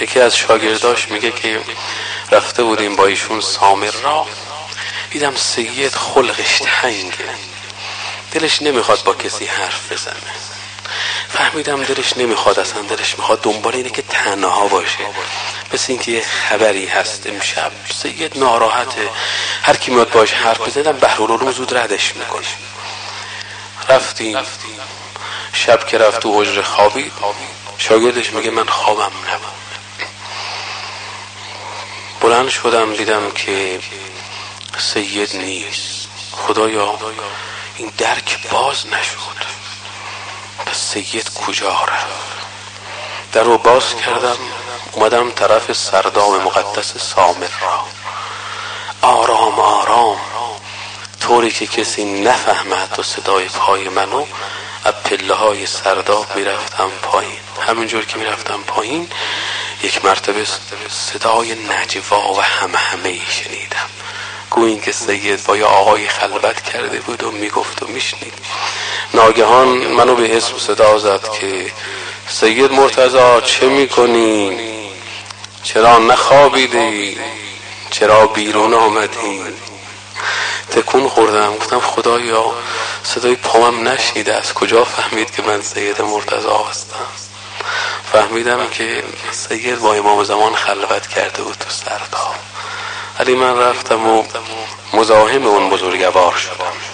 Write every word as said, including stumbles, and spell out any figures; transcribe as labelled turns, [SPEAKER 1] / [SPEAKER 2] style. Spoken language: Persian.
[SPEAKER 1] یکی از شاگرداش میگه که رفته بودیم با ایشون سامر را، دیدم سید خلقش تنگه، دلش نمیخواد با کسی حرف بزنه. فهمیدم دلش نمیخواد، اصلا دلش میخواد دنبال اینه که تنها باشه. مثل این که یه خبری هست امشب سید ناراحته، هر کی میاد باش حرف بزنم بهرالعلوم زود ردش میکنه. رفتیم، شب که رفت تو حجره خوابید، شاگردش میگه من خوابم نبود. بلند شدم دیدم که سید نیست. خدایا این درک باز نشد، پس سید کجا رفت؟ در رو باز کردم، اومدم طرف سرداب مقدس سامر را، آرام آرام طوری که کسی نفهمد و صدای پای منو از پله های سرداب میرفتم پایین. همینجور که میرفتم پایین یک مرتبه صدای نجوا و همهمه‌ای شنیدم، گویی که سید با یه آقای خلوت کرده بود و میگفت و میشنید. ناگهان منو به اسم صدا زد که سید مرتضی چه میکنی؟ چرا نخوابیدی؟ چرا بیرون آمدی؟ تکون خوردم، گفتم خدایا صدای پامم نشنیده، از کجا فهمید که من سید مرتضی هستم؟ فهمیدم که سید با امام زمان خلوت کرده بود تو سرداب. ولی من رفتم و مزاحم اون بزرگوار شدم.